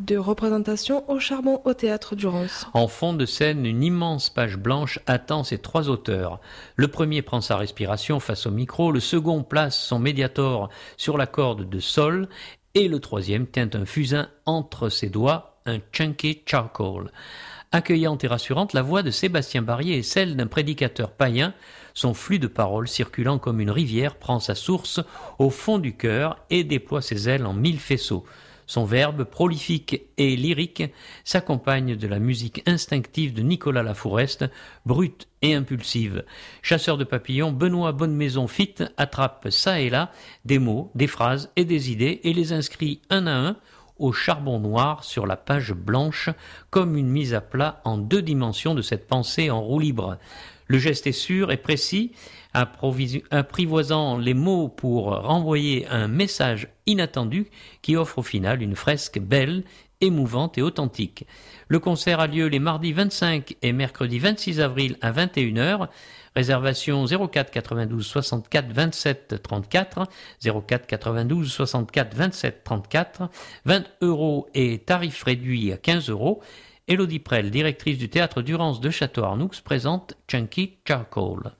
de représentation au charbon au théâtre du Rance. En fond de scène, une immense page blanche attend ses trois auteurs. Le premier prend sa respiration face au micro, le second place son médiator sur la corde de sol et le troisième tient un fusain entre ses doigts, un chunky charcoal. Accueillante et rassurante, la voix de Sébastien Barrier est celle d'un prédicateur païen. Son flux de paroles circulant comme une rivière prend sa source au fond du cœur et déploie ses ailes en 1000 faisceaux. Son verbe, prolifique et lyrique, s'accompagne de la musique instinctive de Nicolas Lafoureste, brute et impulsive. Chasseur de papillons, Benoît Bonnemaison Fit attrape ça et là des mots, des phrases et des idées et les inscrit un à un au charbon noir sur la page blanche, comme une mise à plat en 2 dimensions de cette pensée en roue libre. Le geste est sûr et précis, apprivoisant les mots pour renvoyer un message inattendu qui offre au final une fresque belle, émouvante et authentique. Le concert a lieu les mardis 25 et mercredi 26 avril à 21h. Réservation 04 92 64 27 34, 04 92 64 27 34, 20 € et tarif réduit à 15 €. Élodie Prel, directrice du théâtre Durance de Château-Arnoux, présente Chunky Charcoal.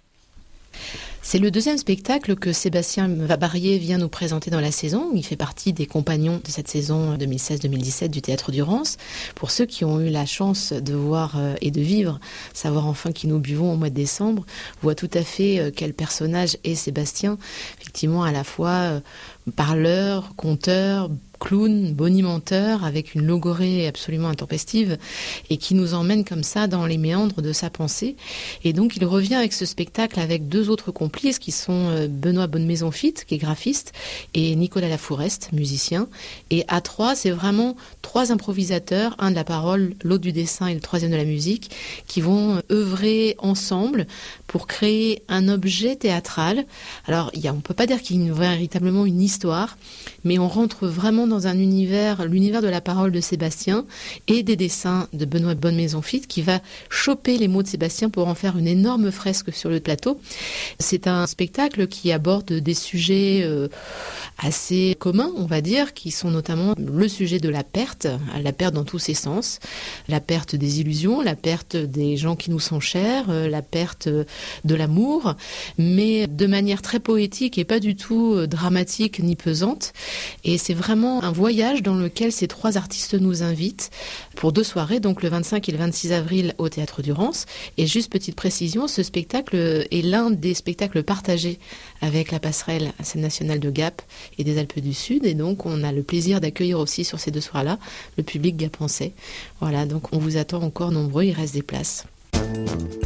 C'est le deuxième spectacle que Sébastien Barrier vient nous présenter dans la saison. Il fait partie des compagnons de cette saison 2016-2017 du Théâtre Durance. Pour ceux qui ont eu la chance de voir et de vivre Savoir enfin qui nous buvons au mois de décembre, voient tout à fait quel personnage est Sébastien. Effectivement, à la fois parleur, conteur, clown, bonimenteur, avec une logorrhée absolument intempestive et qui nous emmène comme ça dans les méandres de sa pensée. Et donc il revient avec ce spectacle avec 2 autres complices qui sont Benoît Bonnemaison Fit, qui est graphiste, et Nicolas Lafoureste, musicien. Et à 3, c'est vraiment 3 improvisateurs, un de la parole, l'autre du dessin et le troisième de la musique, qui vont œuvrer ensemble pour créer un objet théâtral. Alors on ne peut pas dire qu'il y a véritablement une histoire, mais on rentre vraiment dans un univers, l'univers de la parole de Sébastien et des dessins de Benoît Bonnemaison Fit, qui va choper les mots de Sébastien pour en faire une énorme fresque sur le plateau. C'est un spectacle qui aborde des sujets assez communs, on va dire, qui sont notamment le sujet de la perte dans tous ses sens, la perte des illusions, la perte des gens qui nous sont chers, la perte de l'amour, mais de manière très poétique et pas du tout dramatique ni pesante. Et c'est vraiment un voyage dans lequel ces 3 artistes nous invitent pour 2 soirées, donc le 25 et le 26 avril au Théâtre Durance. Et juste petite précision, ce spectacle est l'un des spectacles partagés avec la passerelle Scène nationale de Gap et des Alpes du Sud. Et donc on a le plaisir d'accueillir aussi sur ces 2 soirs-là le public gapençais. Voilà, donc on vous attend encore nombreux, il reste des places.